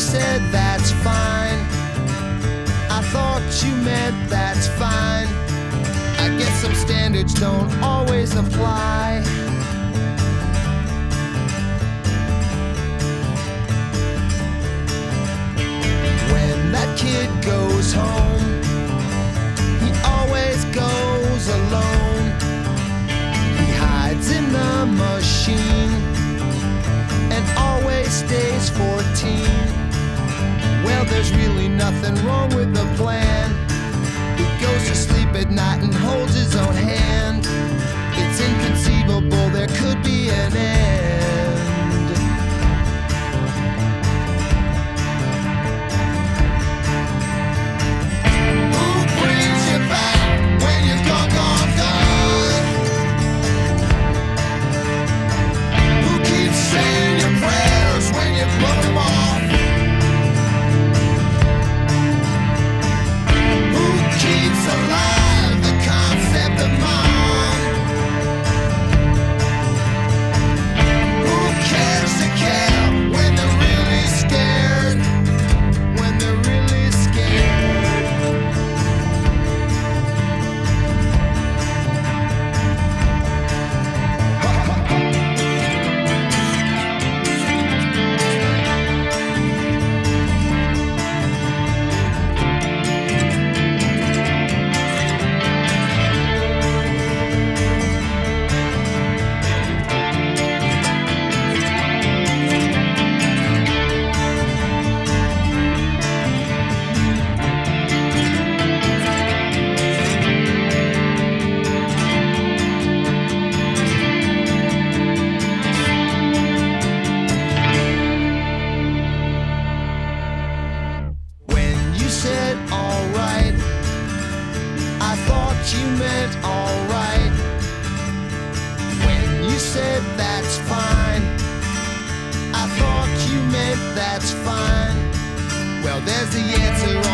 said that's fine, I thought you meant that's fine. I guess some standards don't always apply. When that kid goes home, he always goes alone. He hides in the machine and always stays 14. Well, there's really nothing wrong with the plan. He goes to sleep at night and holds his own hand. It's inconceivable there could be an end. Who brings you back when you're gone, gone, gone? Who keeps saying your prayers when you put them off? Who keeps alive the concept of mom? Who cares to care when they're really scared? When they're really scared. When you said alright, I thought you meant alright. When you said that's fine, I thought you meant that's fine. Well, there's the answer